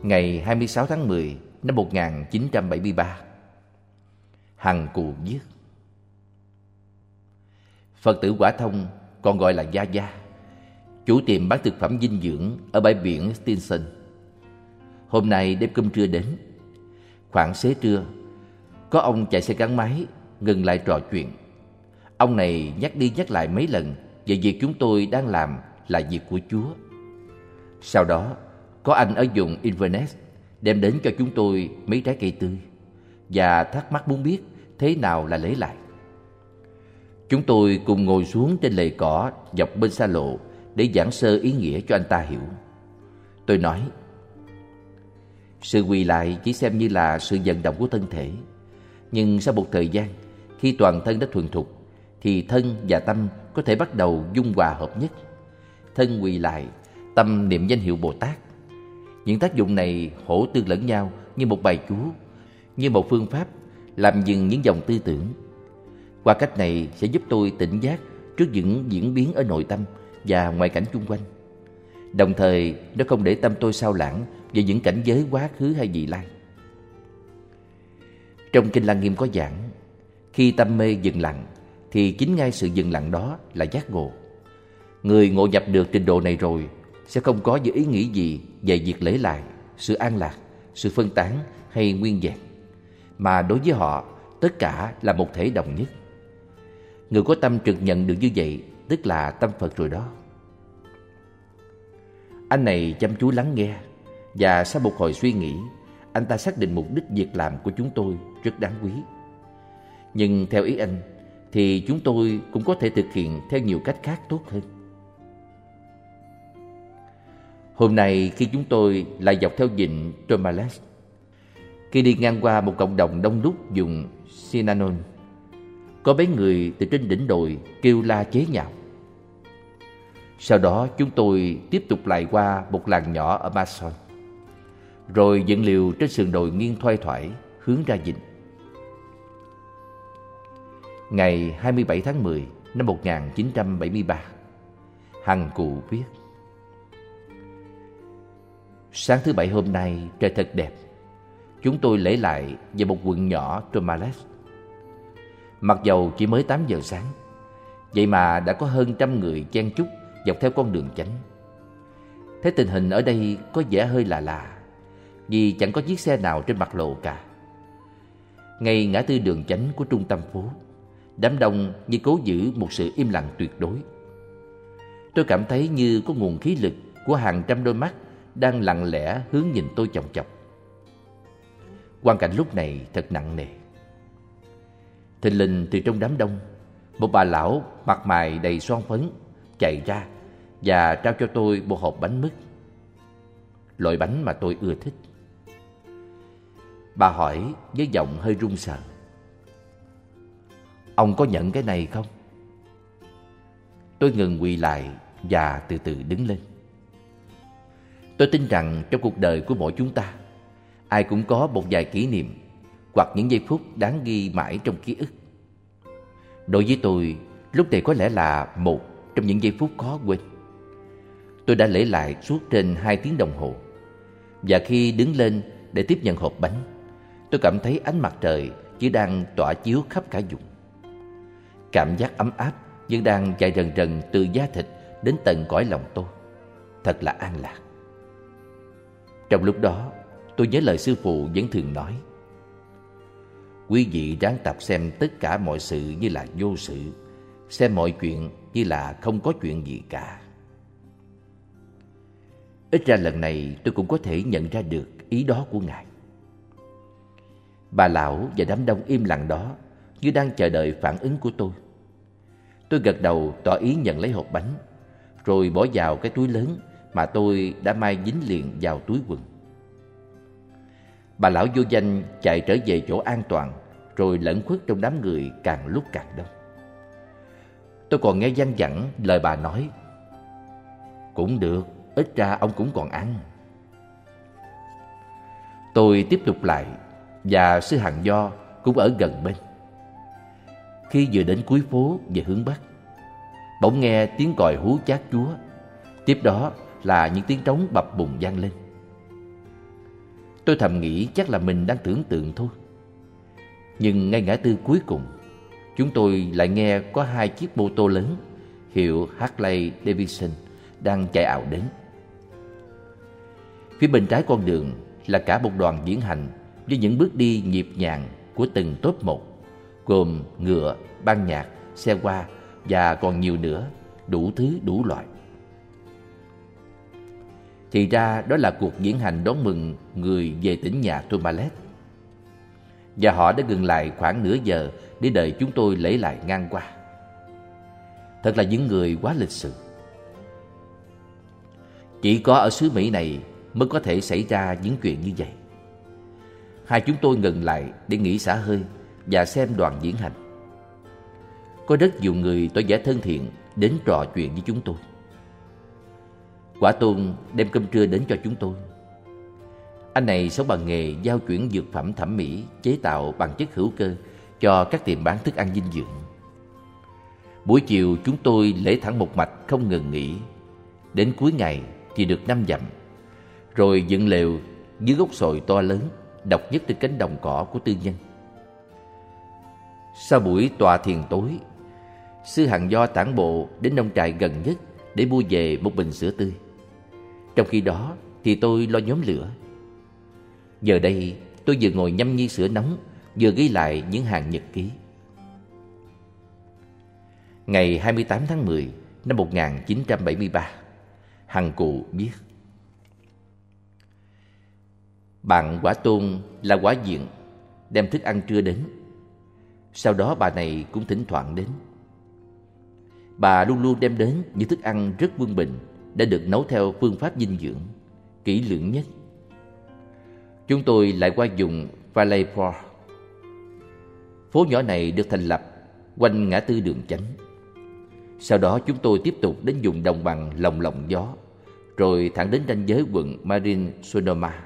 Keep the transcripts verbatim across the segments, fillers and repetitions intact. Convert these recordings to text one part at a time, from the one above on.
Ngày hai mươi sáu tháng mười năm một nghìn chín trăm bảy mươi ba. Hằng Cù viết: Phật tử Quả Thông, còn gọi là Gia Gia, chủ tiệm bán thực phẩm dinh dưỡng ở bãi biển Stinson, hôm nay đêm cơm trưa đến. Khoảng xế trưa, có ông chạy xe gắn máy ngừng lại trò chuyện. Ông này nhắc đi nhắc lại mấy lần về việc chúng tôi đang làm là việc của Chúa. Sau đó, có anh ở vùng Inverness đem đến cho chúng tôi mấy trái cây tươi và thắc mắc muốn biết thế nào là lễ lại. Chúng tôi cùng ngồi xuống trên lề cỏ dọc bên xa lộ để giảng sơ ý nghĩa cho anh ta hiểu. Tôi nói, sự quỳ lại chỉ xem như là sự vận động của thân thể, nhưng sau một thời gian, khi toàn thân đã thuần thục, thì thân và tâm có thể bắt đầu dung hòa hợp nhất. Thân quỳ lại, tâm niệm danh hiệu Bồ Tát. Những tác dụng này hỗ tương lẫn nhau như một bài chú, như một phương pháp làm dừng những dòng tư tưởng. Qua cách này sẽ giúp tôi tỉnh giác trước những diễn biến ở nội tâm và ngoại cảnh chung quanh. Đồng thời, nó không để tâm tôi sao lãng về những cảnh giới quá khứ hay vị lai. Trong Kinh Lăng Nghiêm có giảng, khi tâm mê dừng lặng, thì chính ngay sự dừng lặng đó là giác ngộ. Người ngộ nhập được trình độ này rồi sẽ không có những ý nghĩ gì về việc lễ lại, sự an lạc, sự phân tán hay nguyên vẹn, mà đối với họ tất cả là một thể đồng nhất. Người có tâm trực nhận được như vậy tức là tâm Phật rồi đó. Anh này chăm chú lắng nghe, và sau một hồi suy nghĩ, anh ta xác định mục đích việc làm của chúng tôi rất đáng quý. Nhưng theo ý anh thì chúng tôi cũng có thể thực hiện theo nhiều cách khác tốt hơn. Hôm nay khi chúng tôi lại dọc theo vịnh Tourmalet, khi đi ngang qua một cộng đồng đông đúc vùng Sinanon, có mấy người từ trên đỉnh đồi kêu la chế nhạo. Sau đó chúng tôi tiếp tục lại qua một làng nhỏ ở Mason, rồi dựng liều trên sườn đồi nghiêng thoai thoải hướng ra vịnh. Ngày hai mươi bảy tháng mười năm một nghìn chín trăm bảy mươi ba, Hằng Cụ viết: Sáng thứ Bảy hôm nay trời thật đẹp. Chúng tôi lễ lại về một quận nhỏ Tourmalet. Mặc dầu chỉ mới tám giờ sáng, vậy mà đã có hơn trăm người chen chúc dọc theo con đường chánh. Thế tình hình ở đây có vẻ hơi lạ lạ, vì chẳng có chiếc xe nào trên mặt lộ cả. Ngay ngã tư đường chánh của trung tâm phố, đám đông như cố giữ một sự im lặng tuyệt đối. Tôi cảm thấy như có nguồn khí lực của hàng trăm đôi mắt đang lặng lẽ hướng nhìn tôi chòng chọc. Quang cảnh lúc này thật nặng nề. Thình lình từ trong đám đông, một bà lão mặt mày đầy son phấn chạy ra và trao cho tôi một hộp bánh mứt, loại bánh mà tôi ưa thích. Bà hỏi với giọng hơi run sợ: Ông có nhận cái này không? Tôi ngừng quỳ lại và từ từ đứng lên. Tôi tin rằng trong cuộc đời của mỗi chúng ta, ai cũng có một vài kỷ niệm hoặc những giây phút đáng ghi mãi trong ký ức. Đối với tôi, lúc này có lẽ là một trong những giây phút khó quên. Tôi đã lễ lại suốt trên hai tiếng đồng hồ, và khi đứng lên để tiếp nhận hộp bánh, tôi cảm thấy ánh mặt trời chỉ đang tỏa chiếu khắp cả vùng. Cảm giác ấm áp nhưng đang chạy rần rần từ da thịt đến tận cõi lòng tôi. Thật là an lạc. Trong lúc đó, tôi nhớ lời sư phụ vẫn thường nói: Quý vị ráng tập xem tất cả mọi sự như là vô sự, xem mọi chuyện như là không có chuyện gì cả. Ít ra lần này tôi cũng có thể nhận ra được ý đó của Ngài. Bà lão và đám đông im lặng đó như đang chờ đợi phản ứng của tôi. Tôi gật đầu tỏ ý nhận lấy hộp bánh, rồi bỏ vào cái túi lớn mà tôi đã may dính liền vào túi quần. Bà lão vô danh chạy trở về chỗ an toàn, rồi lẩn khuất trong đám người càng lúc càng đông. Tôi còn nghe văng vẳng lời bà nói: Cũng được, ít ra ông cũng còn ăn. Tôi tiếp tục lại, và sư Hằng Do cũng ở gần bên. Khi vừa đến cuối phố về hướng Bắc, bỗng nghe tiếng còi hú chát chúa. Tiếp đó là những tiếng trống bập bùng vang lên. Tôi thầm nghĩ chắc là mình đang tưởng tượng thôi. Nhưng ngay ngã tư cuối cùng, chúng tôi lại nghe có hai chiếc mô tô lớn hiệu Harley Davidson đang chạy ào đến. Phía bên trái con đường là cả một đoàn diễu hành với những bước đi nhịp nhàng của từng top một, gồm ngựa, ban nhạc, xe hoa và còn nhiều nữa, đủ thứ đủ loại. Thì ra đó là cuộc diễu hành đón mừng người về tỉnh nhà Tourmalet. Và họ đã dừng lại khoảng nửa giờ để đợi chúng tôi lễ lại ngang qua. Thật là những người quá lịch sự. Chỉ có ở xứ Mỹ này mới có thể xảy ra những chuyện như vậy. Hai chúng tôi ngừng lại để nghỉ xả hơi và xem đoàn diễn hành. Có rất nhiều người tỏ vẻ thân thiện đến trò chuyện với chúng tôi. Quả Tôn đem cơm trưa đến cho chúng tôi. Anh này sống bằng nghề giao chuyển dược phẩm thẩm mỹ chế tạo bằng chất hữu cơ cho các tiệm bán thức ăn dinh dưỡng. Buổi chiều chúng tôi lễ thẳng một mạch không ngừng nghỉ. Đến cuối ngày thì được năm dặm, rồi dựng lều dưới gốc sồi to lớn độc nhất trên cánh đồng cỏ của tư nhân. Sau buổi tọa thiền tối, sư Hằng Do tản bộ đến nông trại gần nhất để mua về một bình sữa tươi. Trong khi đó thì tôi lo nhóm lửa. Giờ đây tôi vừa ngồi nhâm nhi sữa nóng, vừa ghi lại những hàng nhật ký. Ngày hai mươi tám tháng mười năm một nghìn chín trăm bảy mươi ba, Hằng Cụ viết: Bạn Quả Tôn là quả diện đem thức ăn trưa đến. Sau đó bà này cũng thỉnh thoảng đến. Bà luôn luôn đem đến những thức ăn rất quân bình, đã được nấu theo phương pháp dinh dưỡng kỹ lưỡng nhất. Chúng tôi lại qua vùng Valleyport. Phố nhỏ này được thành lập quanh ngã tư Đường Chánh. Sau đó chúng tôi tiếp tục đến vùng đồng bằng Lồng Lộng Gió, rồi thẳng đến ranh giới quận Marin Sonoma.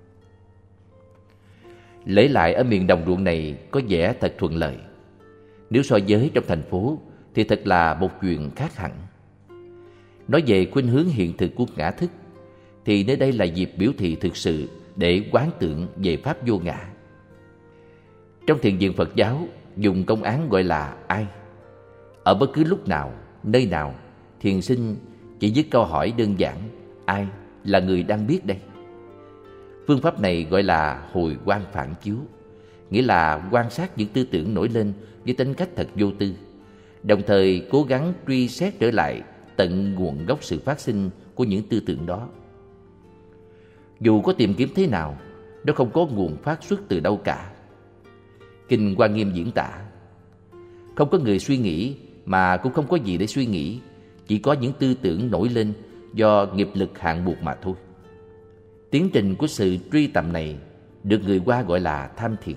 Lễ lại ở miền đồng ruộng này có vẻ thật thuận lợi. Nếu so với trong thành phố thì thật là một chuyện khác hẳn. Nói về khuynh hướng hiện thực của ngã thức thì nơi đây là dịp biểu thị thực sự để quán tưởng về pháp vô ngã. Trong thiền viện Phật giáo dùng công án gọi là ai. Ở bất cứ lúc nào, nơi nào, thiền sinh chỉ với câu hỏi đơn giản: ai là người đang biết đây? Phương pháp này gọi là hồi quan phản chiếu, nghĩa là quan sát những tư tưởng nổi lên với tính cách thật vô tư, đồng thời cố gắng truy xét trở lại tận nguồn gốc sự phát sinh của những tư tưởng đó. Dù có tìm kiếm thế nào, nó không có nguồn phát xuất từ đâu cả. Kinh Hoa Nghiêm diễn tả: không có người suy nghĩ mà cũng không có gì để suy nghĩ, chỉ có những tư tưởng nổi lên do nghiệp lực hạn buộc mà thôi. Tiến trình của sự truy tầm này được người Hoa gọi là tham thiền.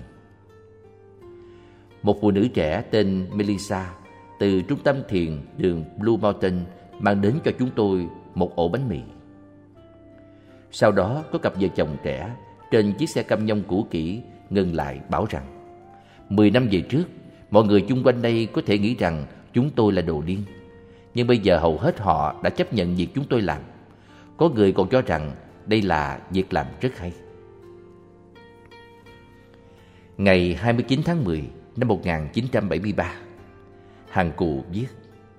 Một phụ nữ trẻ tên Melissa từ trung tâm thiền đường Blue Mountain mang đến cho chúng tôi một ổ bánh mì. Sau đó có cặp vợ chồng trẻ trên chiếc xe cam nhông cũ kỹ ngừng lại bảo rằng mười năm về trước, mọi người chung quanh đây có thể nghĩ rằng chúng tôi là đồ điên. Nhưng bây giờ hầu hết họ đã chấp nhận việc chúng tôi làm. Có người còn cho rằng đây là việc làm rất hay. Ngày hai mươi chín tháng mười năm một nghìn chín trăm bảy mươi ba, Hằng Cụ viết: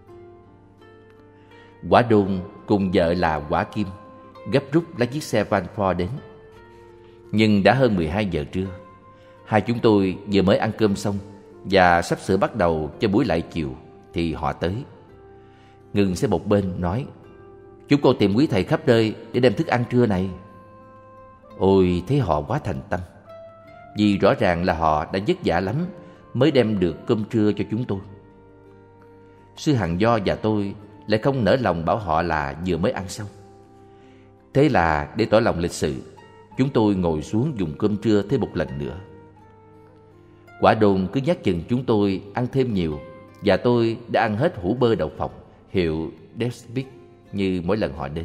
Quả Đôn cùng vợ là Quả Kim gấp rút lấy chiếc xe van Ford đến. Nhưng đã hơn mười hai giờ trưa. Hai chúng tôi vừa mới ăn cơm xong và sắp sửa bắt đầu cho buổi lại chiều thì họ tới. Ngừng xe một bên nói: Chúng con tìm quý thầy khắp nơi để đem thức ăn trưa này. Ôi, thấy họ quá thành tâm, vì rõ ràng là họ đã vất vả lắm mới đem được cơm trưa cho chúng tôi. Sư Hằng Do và tôi lại không nỡ lòng bảo họ là vừa mới ăn xong. Thế là để tỏ lòng lịch sự, chúng tôi ngồi xuống dùng cơm trưa thêm một lần nữa. Quả Đôn cứ nhắc chừng chúng tôi ăn thêm nhiều, và tôi đã ăn hết hũ bơ đậu phộng hiệu Despic như mỗi lần họ đến.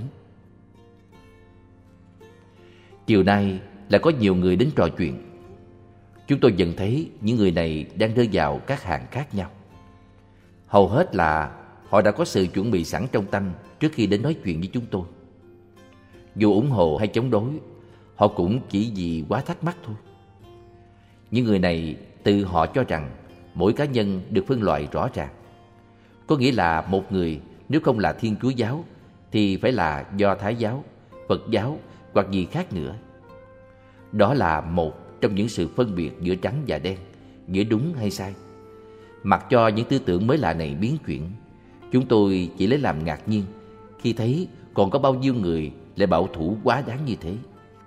Chiều nay là có nhiều người đến trò chuyện. Chúng tôi dần thấy những người này đang rơi vào các hàng khác nhau. Hầu hết là họ đã có sự chuẩn bị sẵn trong tâm trước khi đến nói chuyện với chúng tôi. Dù ủng hộ hay chống đối, họ cũng chỉ vì quá thắc mắc thôi. Những người này tự họ cho rằng mỗi cá nhân được phân loại rõ ràng. Có nghĩa là một người nếu không là Thiên Chúa giáo thì phải là Do Thái giáo, Phật giáo hoặc gì khác nữa. Đó là một trong những sự phân biệt giữa trắng và đen, giữa đúng hay sai. Mặc cho những tư tưởng mới lạ này biến chuyển, chúng tôi chỉ lấy làm ngạc nhiên khi thấy còn có bao nhiêu người lại bảo thủ quá đáng như thế.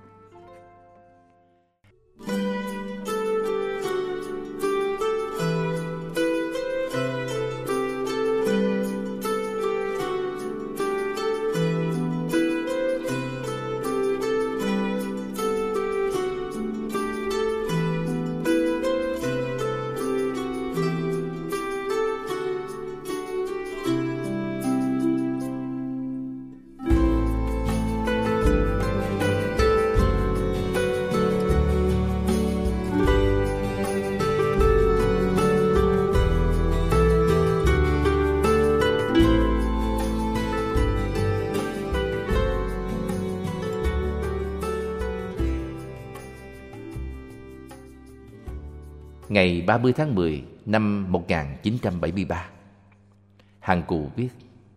Ngày ba mươi tháng mười năm một nghìn chín trăm bảy mươi ba, Hằng Cù viết: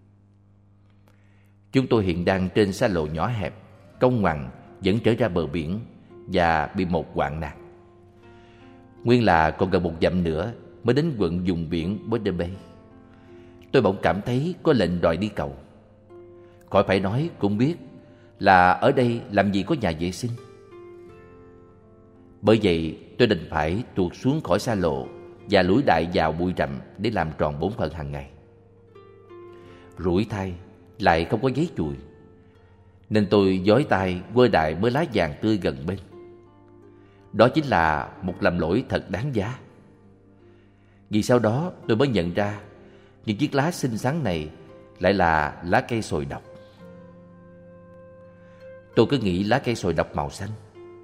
Chúng tôi hiện đang trên xa lộ nhỏ hẹp, cong ngoằn dẫn trở ra bờ biển và bị một hoạn nạn. Nguyên là còn gần một dặm nữa mới đến quận vùng biển Border Bay. Tôi bỗng cảm thấy có lệnh đòi đi cầu. Khỏi phải nói cũng biết là ở đây làm gì có nhà vệ sinh. Bởi vậy tôi đành phải tuột xuống khỏi xa lộ và lủi đại vào bụi rậm để làm tròn bổn phận hàng ngày. Rủi thay lại không có giấy chùi, nên tôi dối tay quơ đại mớ lá vàng tươi gần bên. Đó chính là một lầm lỗi thật đáng giá. Vì sau đó tôi mới nhận ra những chiếc lá xinh xắn này lại là lá cây sồi độc. Tôi cứ nghĩ lá cây sồi độc màu xanh,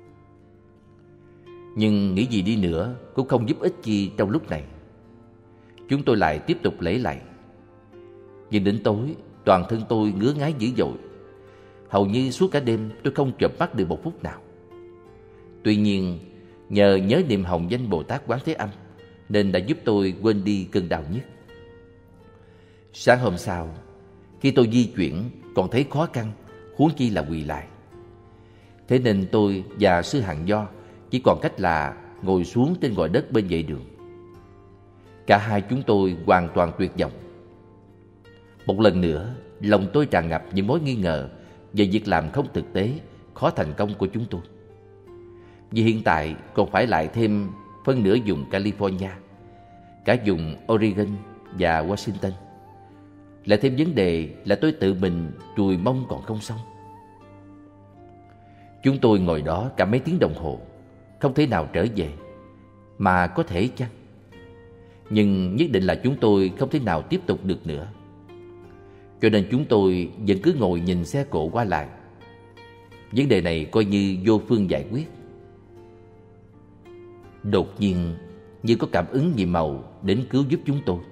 nhưng nghĩ gì đi nữa cũng không giúp ích gì trong lúc này. Chúng tôi lại tiếp tục lễ lạy. Nhưng đến tối, toàn thân tôi ngứa ngáy dữ dội. Hầu như suốt cả đêm tôi không chợp mắt được một phút nào. Tuy nhiên, nhờ nhớ niệm hồng danh Bồ Tát Quán Thế Âm nên đã giúp tôi quên đi cơn đau nhức. Sáng hôm sau, khi tôi di chuyển còn thấy khó khăn, huống chi là quỳ lại. Thế nên tôi và sư Hằng Do chỉ còn cách là ngồi xuống trên gò đất bên vệ đường. Cả hai chúng tôi hoàn toàn tuyệt vọng. Một lần nữa, lòng tôi tràn ngập những mối nghi ngờ về việc làm không thực tế, khó thành công của chúng tôi. Vì hiện tại còn phải lại thêm phân nửa vùng California, cả vùng Oregon và Washington. Lại thêm vấn đề là tôi tự mình chùi mông còn không xong. Chúng tôi ngồi đó cả mấy tiếng đồng hồ, không thể nào trở về. Mà có thể chăng? Nhưng nhất định là chúng tôi không thể nào tiếp tục được nữa. Cho nên chúng tôi vẫn cứ ngồi nhìn xe cộ qua lại. Vấn đề này coi như vô phương giải quyết. Đột nhiên như có cảm ứng nhiệm màu đến cứu giúp chúng tôi.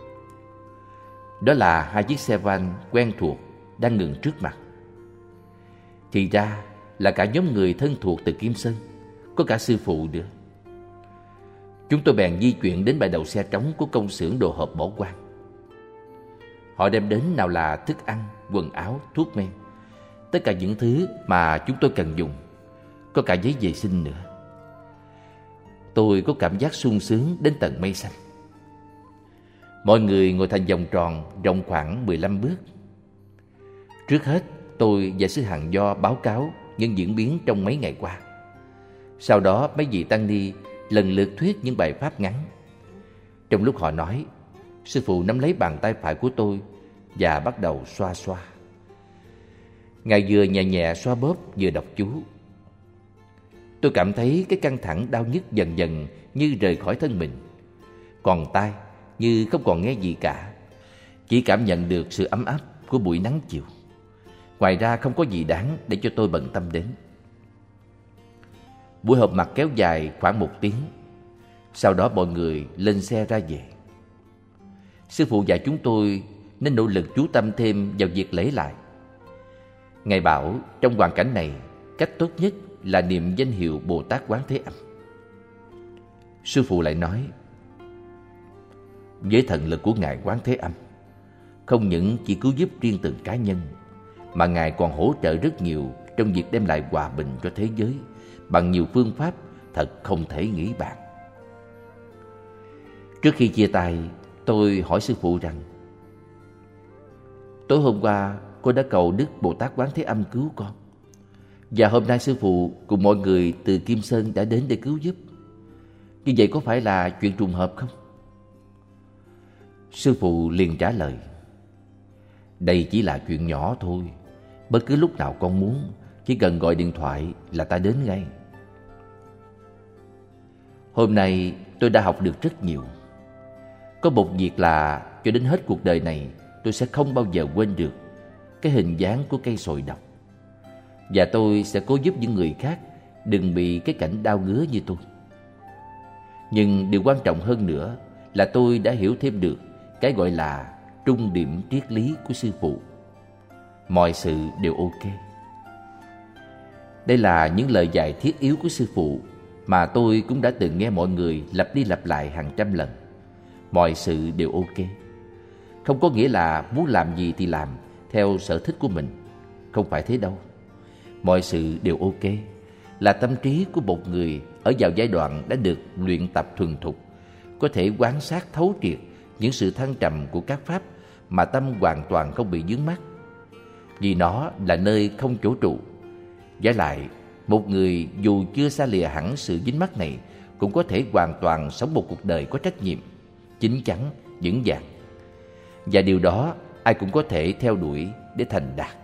Đó là hai chiếc xe van quen thuộc đang ngừng trước mặt. Thì ra là cả nhóm người thân thuộc từ Kim Sơn, có cả sư phụ nữa. Chúng tôi bèn di chuyển đến bãi đậu xe trống của công xưởng đồ hộp bỏ hoang. Họ đem đến nào là thức ăn, quần áo, thuốc men, tất cả những thứ mà chúng tôi cần dùng, có cả giấy vệ sinh nữa. Tôi có cảm giác sung sướng đến tận mây xanh. Mọi người ngồi thành vòng tròn rộng khoảng mười lăm bước. Trước hết, tôi và sư Hằng Do báo cáo những diễn biến trong mấy ngày qua. Sau đó mấy vị tăng ni lần lượt thuyết những bài pháp ngắn. Trong lúc họ nói, sư phụ nắm lấy bàn tay phải của tôi và bắt đầu xoa xoa. Ngài vừa nhẹ nhẹ xoa bóp vừa đọc chú. Tôi cảm thấy cái căng thẳng đau nhức dần dần như rời khỏi thân mình. Còn tai như không còn nghe gì cả, chỉ cảm nhận được sự ấm áp của buổi nắng chiều. Ngoài ra không có gì đáng để cho tôi bận tâm đến. Buổi họp mặt kéo dài khoảng một tiếng. Sau đó mọi người lên xe ra về. Sư phụ dạy chúng tôi nên nỗ lực chú tâm thêm vào việc lễ lại. Ngài bảo trong hoàn cảnh này, cách tốt nhất là niệm danh hiệu Bồ Tát Quán Thế Âm. Sư phụ lại nói, với thần lực của Ngài Quán Thế Âm, không những chỉ cứu giúp riêng từng cá nhân, mà Ngài còn hỗ trợ rất nhiều trong việc đem lại hòa bình cho thế giới bằng nhiều phương pháp thật không thể nghĩ bàn. Trước khi chia tay, tôi hỏi sư phụ rằng, tối hôm qua con đã cầu Đức Bồ Tát Quán Thế Âm cứu con, và hôm nay sư phụ cùng mọi người từ Kim Sơn đã đến để cứu giúp. Như vậy có phải là chuyện trùng hợp không? Sư phụ liền trả lời, đây chỉ là chuyện nhỏ thôi. Bất cứ lúc nào con muốn, chỉ cần gọi điện thoại là ta đến ngay. Hôm nay tôi đã học được rất nhiều. Có một việc là cho đến hết cuộc đời này tôi sẽ không bao giờ quên được cái hình dáng của cây sồi độc. Và tôi sẽ cố giúp những người khác đừng bị cái cảnh đau ngứa như tôi. Nhưng điều quan trọng hơn nữa là tôi đã hiểu thêm được cái gọi là trung điểm triết lý của sư phụ. Mọi sự đều ok. Đây là những lời dạy thiết yếu của sư phụ mà tôi cũng đã từng nghe mọi người lặp đi lặp lại hàng trăm lần. Mọi sự đều ok. Không có nghĩa là muốn làm gì thì làm theo sở thích của mình. Không phải thế đâu. Mọi sự đều ok là tâm trí của một người ở vào giai đoạn đã được luyện tập thuần thục, có thể quan sát thấu triệt những sự thăng trầm của các pháp mà tâm hoàn toàn không bị vướng mắc. Vì nó là nơi không chỗ trụ. Giả lại, một người dù chưa xa lìa hẳn sự dính mắc này cũng có thể hoàn toàn sống một cuộc đời có trách nhiệm, chín chắn, vững vàng. Và điều đó ai cũng có thể theo đuổi để thành đạt.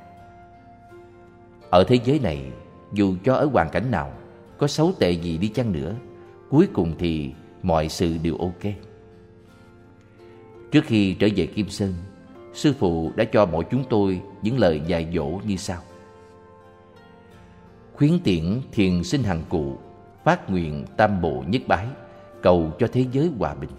Ở thế giới này, dù cho ở hoàn cảnh nào, có xấu tệ gì đi chăng nữa, cuối cùng thì mọi sự đều ok. Trước khi trở về Kim Sơn, sư phụ đã cho mỗi chúng tôi những lời dạy dỗ như sau: khuyến tiễn thiền sinh hằng cụ, phát nguyện tam bộ nhất bái, cầu cho thế giới hòa bình.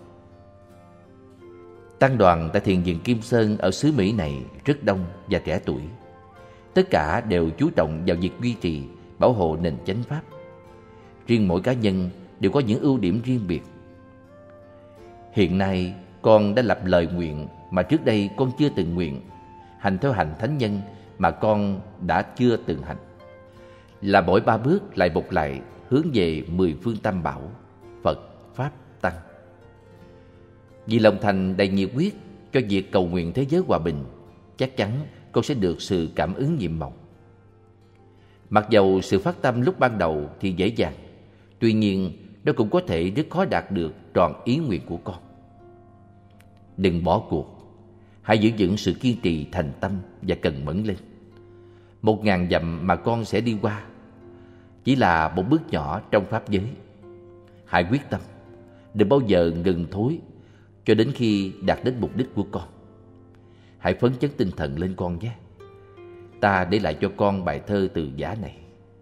Tăng đoàn tại thiền viện Kim Sơn ở xứ Mỹ này rất đông và trẻ tuổi. Tất cả đều chú trọng vào việc duy trì, bảo hộ nền chánh pháp. Riêng mỗi cá nhân đều có những ưu điểm riêng biệt. Hiện nay con đã lập lời nguyện mà trước đây con chưa từng nguyện, hành theo hành thánh nhân mà con đã chưa từng hành, là mỗi ba bước lại một lại hướng về mười phương tam bảo, Phật, Pháp, Tăng. Vì lòng thành đầy nhiệt huyết cho việc cầu nguyện thế giới hòa bình, chắc chắn con sẽ được sự cảm ứng nhiệm màu. Mặc dầu sự phát tâm lúc ban đầu thì dễ dàng, tuy nhiên nó cũng có thể rất khó đạt được trọn ý nguyện của con. Đừng bỏ cuộc, hãy giữ vững sự kiên trì thành tâm và cần mẫn lên. Một ngàn dặm mà con sẽ đi qua chỉ là một bước nhỏ trong pháp giới. Hãy quyết tâm, đừng bao giờ ngừng thối cho đến khi đạt đến mục đích của con. Hãy phấn chấn tinh thần lên con nhé. Ta để lại cho con bài thơ từ giả này: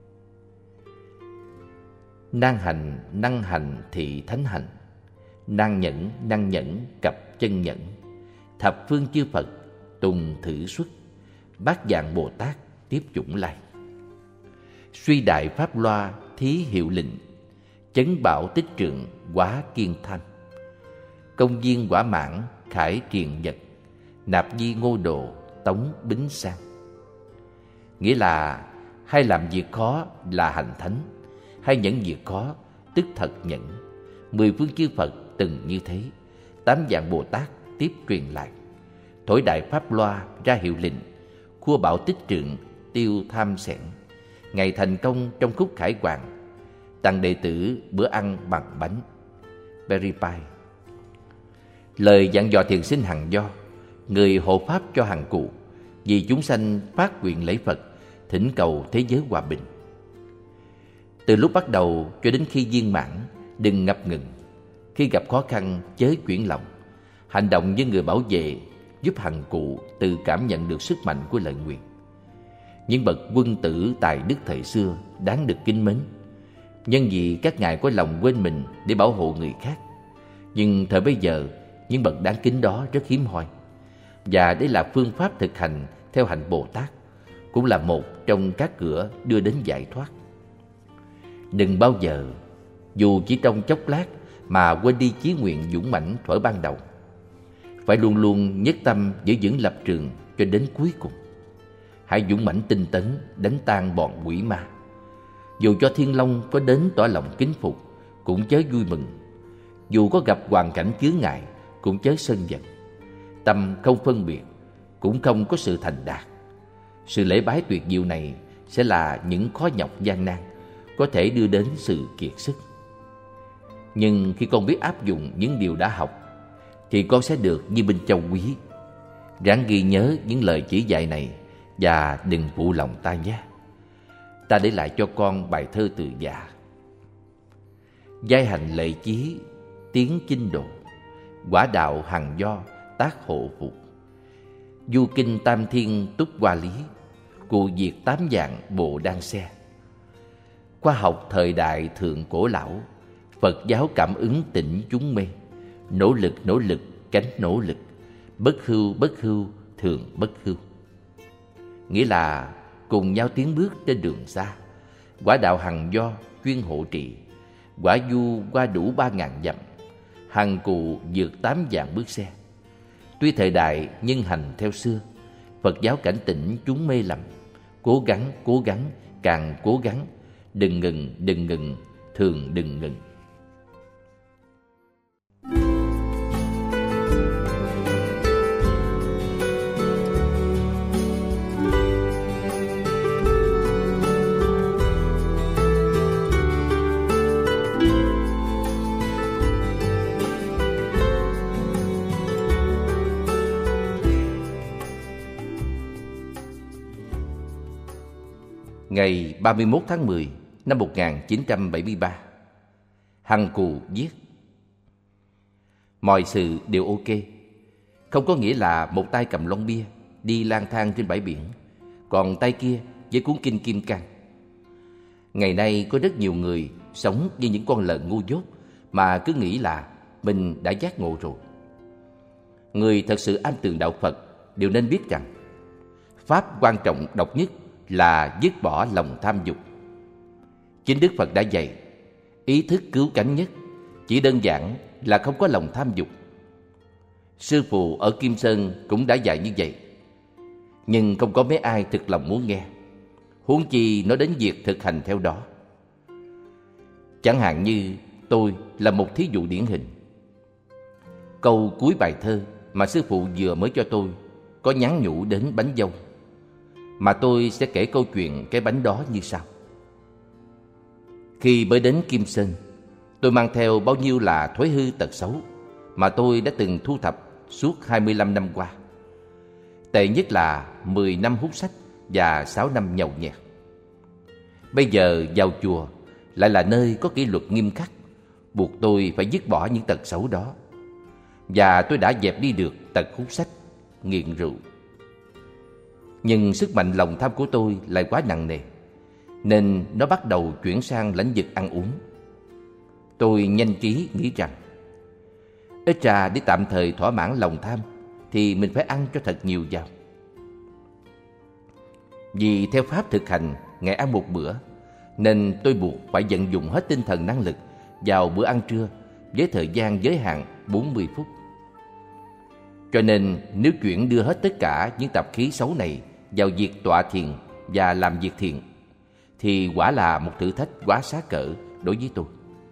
nan hành, năng hành thị thánh hành, nan nhẫn, năng nhẫn cặp chân nhẫn, thập phương chư Phật tùng thử xuất, bát dạng Bồ Tát tiếp chủng lai. Suy đại pháp loa thí hiệu lệnh, chấn bảo tích trượng quá kiên thanh, công viên quả mãn khải triền nhật, nạp di ngô đồ tống bính sang. Nghĩa là hay làm việc khó là hành thánh, hay nhẫn việc khó tức thật nhẫn. Mười phương chư Phật từng như thế, tám dạng Bồ Tát tiếp truyền lại. Thổi đại pháp loa ra hiệu lệnh, khua bảo tích trượng tiêu tham xẻn. Ngày thành công trong khúc khải hoàn, tặng đệ tử bữa ăn bằng bánh. Berry Pie. Lời dặn dò thiền sinh hằng do, người hộ pháp cho hằng cụ, vì chúng sanh phát nguyện lễ Phật, thỉnh cầu thế giới hòa bình. Từ lúc bắt đầu cho đến khi viên mãn, đừng ngập ngừng. Khi gặp khó khăn chớ chuyển lòng, hành động như người bảo vệ, giúp hằng cụ tự cảm nhận được sức mạnh của lời nguyện. Những bậc quân tử tài đức thời xưa đáng được kính mến, nhân vì các ngài có lòng quên mình để bảo hộ người khác. Nhưng thời bây giờ, những bậc đáng kính đó rất hiếm hoi, và đây là phương pháp thực hành theo hạnh Bồ Tát, cũng là một trong các cửa đưa đến giải thoát. Đừng bao giờ, dù chỉ trong chốc lát, mà quên đi chí nguyện dũng mãnh thuở ban đầu. Phải luôn luôn nhất tâm giữ vững lập trường cho đến cuối cùng. Hãy dũng mãnh tinh tấn, đánh tan bọn quỷ ma. Dù cho Thiên Long có đến tỏ lòng kính phục, cũng chớ vui mừng. Dù có gặp hoàn cảnh chướng ngại, cũng chớ sân giận. Tâm không phân biệt, cũng không có sự thành đạt. Sự lễ bái tuyệt diệu này sẽ là những khó nhọc gian nan, có thể đưa đến sự kiệt sức. Nhưng khi con biết áp dụng những điều đã học, thì con sẽ được như Minh Châu Quý. Ráng ghi nhớ những lời chỉ dạy này và đừng phụ lòng ta nhé. Ta để lại cho con bài thơ từ Dạ. Giai hành lệ chí, tiếng chinh độ, quả đạo hằng do, tác hộ phục. Du kinh tam thiên túc hoa lý, cụ diệt tám dạng bộ đan xe. Khoa học thời đại thượng cổ lão, Phật giáo cảm ứng tỉnh chúng mê. Nỗ lực nỗ lực cánh nỗ lực, bất hưu bất hưu thường bất hưu. Nghĩa là cùng nhau tiến bước trên đường xa. Quả đạo hằng do chuyên hộ trì, quả du qua đủ ba ngàn dặm, hằng cụ vượt tám vạn bước xe. Tuy thời đại nhưng hành theo xưa, Phật giáo cảnh tỉnh chúng mê lầm. Cố gắng cố gắng càng cố gắng, đừng ngừng đừng ngừng thường đừng ngừng. Ngày ba mươi mốt tháng mười năm một nghìn chín trăm bảy mươi ba, Hằng Cù viết: mọi sự đều ok, không có nghĩa là một tay cầm lon bia đi lang thang trên bãi biển, còn tay kia với cuốn kinh Kim Cang. Ngày nay có rất nhiều người sống như những con lợn ngu dốt mà cứ nghĩ là mình đã giác ngộ rồi. Người thật sự am tường đạo Phật đều nên biết rằng pháp quan trọng độc nhất là dứt bỏ lòng tham dục. Chính Đức Phật đã dạy, ý thức cứu cánh nhất chỉ đơn giản là không có lòng tham dục. Sư phụ ở Kim Sơn cũng đã dạy như vậy, nhưng không có mấy ai thực lòng muốn nghe, huống chi nói đến việc thực hành theo đó. Chẳng hạn như tôi là một thí dụ điển hình. Câu cuối bài thơ mà sư phụ vừa mới cho tôi có nhắn nhủ đến bánh dâu, mà tôi sẽ kể câu chuyện cái bánh đó như sau. Khi mới đến Kim Sơn, tôi mang theo bao nhiêu là thói hư tật xấu mà tôi đã từng thu thập suốt hai mươi lăm năm qua. Tệ nhất là mười năm hút sách và sáu năm nhậu nhẹt. Bây giờ vào chùa lại là nơi có kỷ luật nghiêm khắc, buộc tôi phải dứt bỏ những tật xấu đó. Và tôi đã dẹp đi được tật hút sách, nghiện rượu. Nhưng sức mạnh lòng tham của tôi lại quá nặng nề, nên nó bắt đầu chuyển sang lãnh vực ăn uống. Tôi nhanh trí nghĩ rằng ít ra để tạm thời thỏa mãn lòng tham thì mình phải ăn cho thật nhiều vào. Vì theo pháp thực hành ngày ăn một bữa, nên tôi buộc phải vận dụng hết tinh thần năng lực vào bữa ăn trưa với thời gian giới hạn bốn mươi phút. Cho nên nếu chuyển đưa hết tất cả những tập khí xấu này vào việc tọa thiền và làm việc thiện, thì quả là một thử thách quá xá cỡ đối với tôi.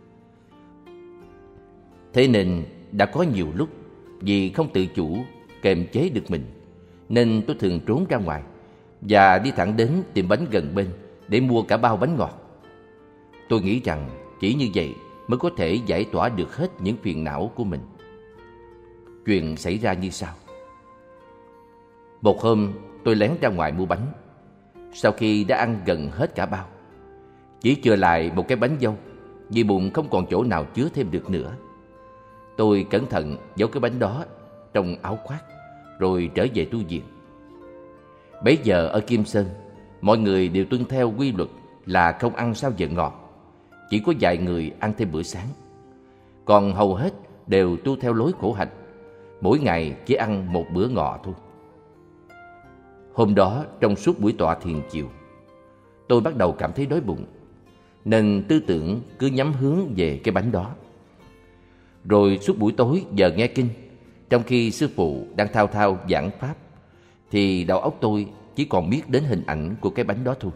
Thế nên đã có nhiều lúc vì không tự chủ kềm chế được mình, nên tôi thường trốn ra ngoài và đi thẳng đến tiệm bánh gần bên để mua cả bao bánh ngọt. Tôi nghĩ rằng chỉ như vậy mới có thể giải tỏa được hết những phiền não của mình. Chuyện xảy ra như sau. Một hôm tôi lén ra ngoài mua bánh. Sau khi đã ăn gần hết cả bao, chỉ chừa lại một cái bánh dâu, vì bụng không còn chỗ nào chứa thêm được nữa. Tôi cẩn thận giấu cái bánh đó trong áo khoác, rồi trở về tu viện. Bấy giờ ở Kim Sơn, mọi người đều tuân theo quy luật là không ăn sau giờ ngọt. Chỉ có vài người ăn thêm bữa sáng. Còn hầu hết đều tu theo lối khổ hạnh, mỗi ngày chỉ ăn một bữa ngọ thôi. Hôm đó trong suốt buổi tọa thiền chiều, tôi bắt đầu cảm thấy đói bụng. nên tư tưởng cứ nhắm hướng về cái bánh đó. Rồi suốt buổi tối giờ nghe kinh, trong khi sư phụ đang thao thao giảng pháp, thì đầu óc tôi chỉ còn biết đến hình ảnh của cái bánh đó thôi.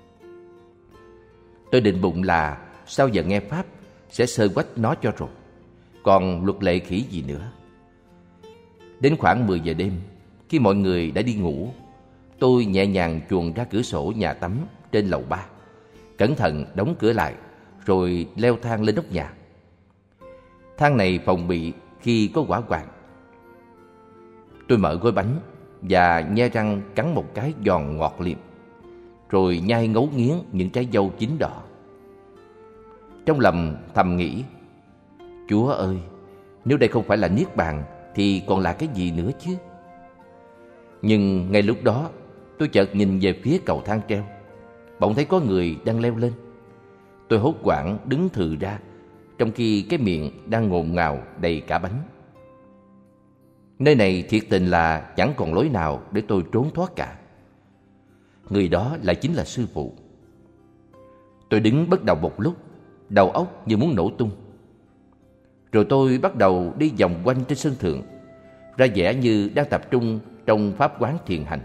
Tôi định bụng là sau giờ nghe pháp sẽ sơ quách nó cho rồi, còn luật lệ khỉ gì nữa. Đến khoảng mười giờ đêm, khi mọi người đã đi ngủ, tôi nhẹ nhàng chuồn ra cửa sổ nhà tắm trên lầu ba, cẩn thận đóng cửa lại, rồi leo thang lên nóc nhà. Thang này phòng bị khi có hỏa hoạn. Tôi mở gói bánh và nhe răng cắn một cái giòn ngọt liệm, rồi nhai ngấu nghiến những trái dâu chín đỏ. Trong lòng thầm nghĩ, Chúa ơi, nếu đây không phải là niết bàn thì còn là cái gì nữa chứ? Nhưng ngay lúc đó, tôi chợt nhìn về phía cầu thang treo. Bỗng thấy có người đang leo lên. Tôi hốt hoảng đứng thừ ra, trong khi cái miệng đang ngồn ngào đầy cả bánh. Nơi này thiệt tình là chẳng còn lối nào để tôi trốn thoát cả. Người đó lại chính là sư phụ. Tôi đứng bất động một lúc, đầu óc như muốn nổ tung. Rồi tôi bắt đầu đi vòng quanh trên sân thượng, ra vẻ như đang tập trung trong pháp quán thiền hành.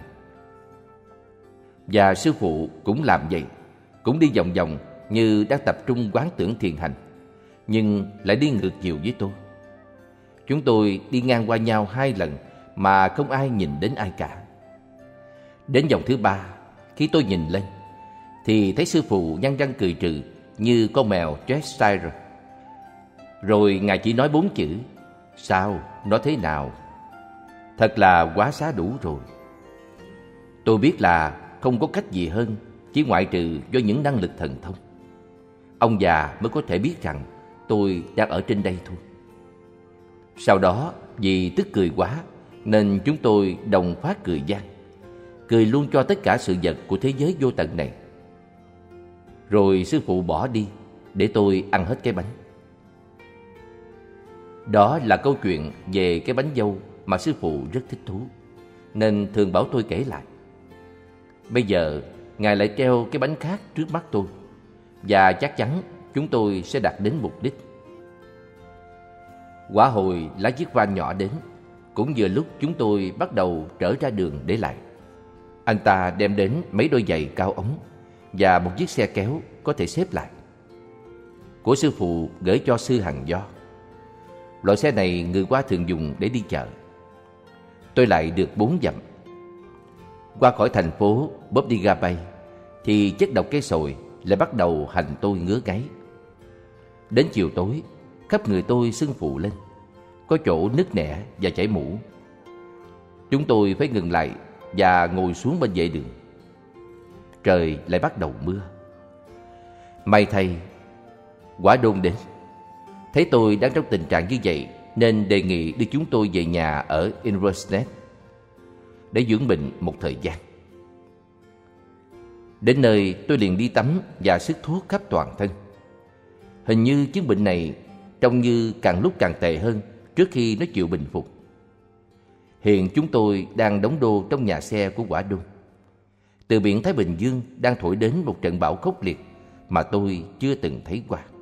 Và sư phụ cũng làm vậy, cũng đi vòng vòng như đang tập trung quán tưởng thiền hành, nhưng lại đi ngược chiều với tôi. Chúng tôi đi ngang qua nhau hai lần mà không ai nhìn đến ai cả. Đến vòng thứ ba, khi tôi nhìn lên, thì thấy sư phụ nhăn răng cười trừ như con mèo Cheshire. Rồi ngài chỉ nói bốn chữ: sao, nó thế nào? Thật là quá xá đủ rồi. Tôi biết là không có cách gì hơn, chỉ ngoại trừ do những năng lực thần thông. Ông già mới có thể biết rằng tôi đang ở trên đây thôi. Sau đó, vì tức cười quá, nên chúng tôi đồng phát cười vang, cười luôn cho tất cả sự vật của thế giới vô tận này. Rồi sư phụ bỏ đi, để tôi ăn hết cái bánh. Đó là câu chuyện về cái bánh dâu mà sư phụ rất thích thú, nên thường bảo tôi kể lại. Bây giờ, ngài lại treo cái bánh khác trước mắt tôi, và chắc chắn chúng tôi sẽ đạt đến mục đích. Quả hồi lái chiếc van nhỏ đến, cũng vừa lúc chúng tôi bắt đầu trở ra đường để lại. Anh ta đem đến mấy đôi giày cao ống và một chiếc xe kéo có thể xếp lại, của sư phụ gửi cho sư Hằng Do. Loại xe này người qua thường dùng để đi chợ. Tôi lại được bốn dặm. Qua khỏi thành phố Bodhiga Bay, thì chất độc cây sồi lại bắt đầu hành tôi ngứa ngáy. Đến chiều tối, khắp người tôi sưng phù lên, có chỗ nứt nẻ và chảy mũ. Chúng tôi phải ngừng lại và ngồi xuống bên vệ đường. Trời lại bắt đầu mưa. May thay, Quả Đôn đến. Thấy tôi đang trong tình trạng như vậy, nên đề nghị đưa chúng tôi về nhà ở Inverness để dưỡng bệnh một thời gian. Đến nơi, tôi liền đi tắm và sức thuốc khắp toàn thân. Hình như chứng bệnh này trông như càng lúc càng tệ hơn trước khi nó chịu bình phục. Hiện chúng tôi đang đóng đô trong nhà xe của Quả Đôn. Từ biển Thái Bình Dương đang thổi đến một trận bão khốc liệt mà tôi chưa từng thấy qua.